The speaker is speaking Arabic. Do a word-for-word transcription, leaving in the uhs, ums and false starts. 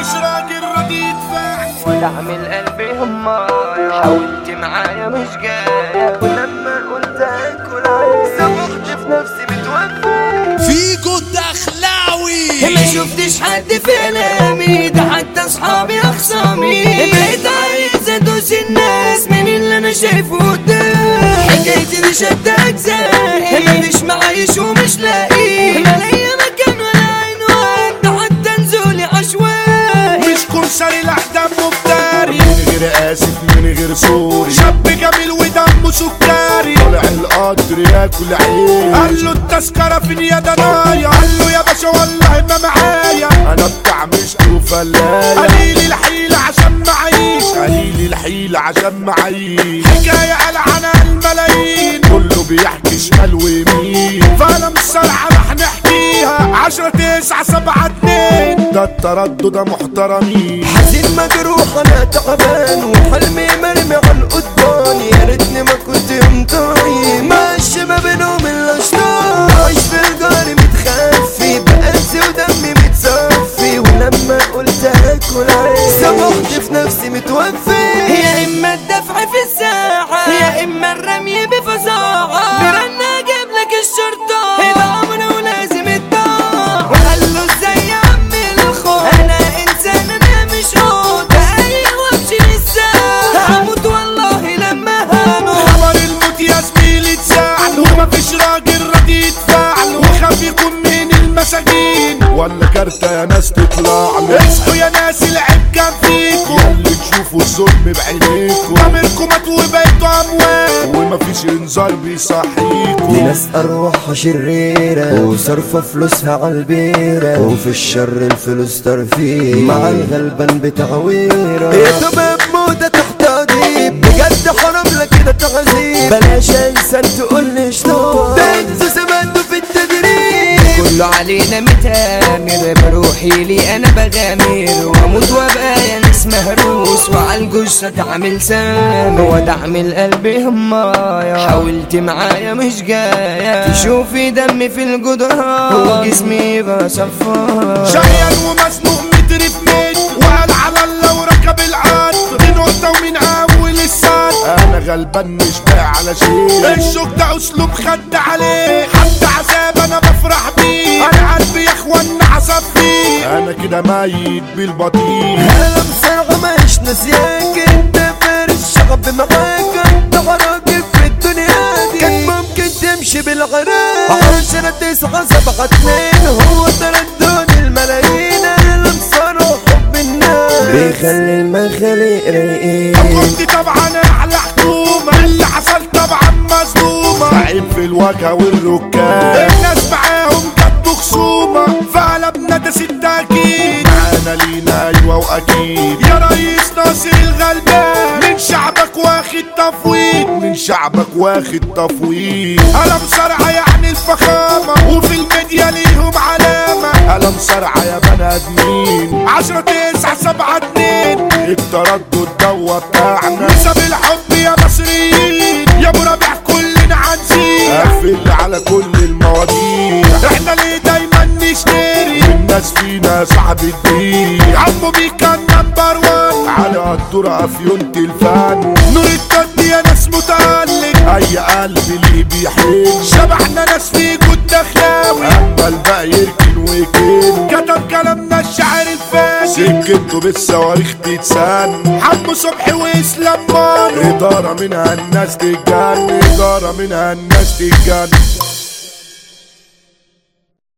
مفيش راجل راضي يدفع ودعم القلب همايا، حاولت معايا مش جاية، ولما قلت هاكل عيش صبحت في نفسي متوفي. فيجو الدخلاوي ما شفتش حد في الامي، ده حتى اصحابي اخصامي، بقيت عايز ادوس الناس من اللي انا شايفه قدامي. حكايتي دي شد اجزائي، مفيش معايش ومش لاقي، لا ليا مكان ولا عنوان، ده حتى نزولي عشوائي. مش كمساري لحدام مفتري، من غير اسف من غير سوري، شاب جميل ودمه سكري، طالع القدر ياكل عيش. قال له التذكرة فين يا دنايا، قال له يا باشا والله ما معايا، انا بتاع مشت وفلاية. قليل الحيلة عشان معيش، قليل الحيلة عشان معيش. حكاية قال عنها الملايين، كله بيحكي شمال ويمين، فانا مش صالحة رح نحكيها. عشرة تسعة سبعة اتنين، ده التردد ده محترمين. حزين مجروح انا تعبان، وحلمي مرمي على القضبان، يا ريتني ما كنت مطايم مع الشباب بينهم الاشطار. عايش في الجار متخفي، بقلبي ودمي متصفي، ولما قلت هاكل عيش صبحت في نفسي متوفي. يا اما الدفع في الساعة، يا اما الرمي بفظاعة، برنا اجيب لك الشرطة، ده امر ولازم يتطاع. وقال له ازاي يا عم الخوف، انا انسان انا مش قوت، ايوه امشي للساعة، هموت والله لما هانوا. خبر الموت يا زميلي اتزعل، ومفيش راجل راضي يدفع له، وخاف يكون من المساجين ولا كارتة يا ناس تطلع له. اصحوا يا ناس العيب كان فيكم، ياللي تشوفوا الظلم بعينيكم، ضميركم مات وبقيتوا اموات، ومفيش انذار بيصحيكم. دي ناس ارواحها شريرة، وصرفة فلوسها عالبيرة، وفي الشر الفلوس ترفيه، مع الغلبان بتعويرة. يا تمام موتة تحت عديب، بجد حرام لك كده تعذيب، بلاش انسان تقول لي اشتوى، ده انتوا سمعتوا في التدريب. كله علينا متامر، بروحي لي انا بغامر، واموت وابقى يا ناس مهروس، وعالجثة تعمل سامر، ودعم القلب همايا، حاولت معايا مش جاية، تشوفي دمي في الجدران، وجسمي يبقى صفار. شقيان ومزنوق متر في متر، وقال على الله وركب القطر، دي نقطة ومن اول السطر. انا غلبان مش باقي على شيء، الشوك ده اسلوب خد عليه، حتى عذاب انا بفرح بيه، انا قلبي يا اخوانا عصب فيه، انا كده ميت بالبطيء. انا بصراحة مش ناسياك، انت فارس الشعب معاك، انت راجل في الدنيا دي، كان ممكن تمشي بالغرام. عشرة تسعة سبعة اتنين، هو تردد الملايين، انا بصراحة حب الناس بيخلي المخالق رايقين. كنت طبعا احلى حكومة، اللي حصل طبعا مظلومة، عيب في الواجهة والركاب، الناس معاهم جابوا خصومة، فقلبنا ده ست اكيد، معانا لينا ايوه واكيد. يا ريس ناصر الغلبان، من شعبك واخد تفويض، من شعبك واخد تفويض. قلم صرعة يعني الفخامة، وفي الميديا ليهم علامة، قلم صرعة يا بني ادمين. عشرة تسعة سبعة اتنين، التردد دوا بتاعنا، نسب الحب يا مصريين، يا ابو ربيع كلنا عنزين، قفل على كل المواضيع. احنا ليه دايما نشتري، الناس فينا صاحب الدين، عمو بيكا نمبر وان، على الدرة افيونة الفن، نور الدد يا ناس متألق، اي قلب اللي بيحن، شبحنا ناس فيكو الدخلاوي، اما الباقي يركن ويكن، كتب كلامنا الشعر الفاجر، سكته بالصواريخ تتسن، حمو صبحي واسلام مان، ادارة منها الناس تتجن، ادارة منها الناس تتجن.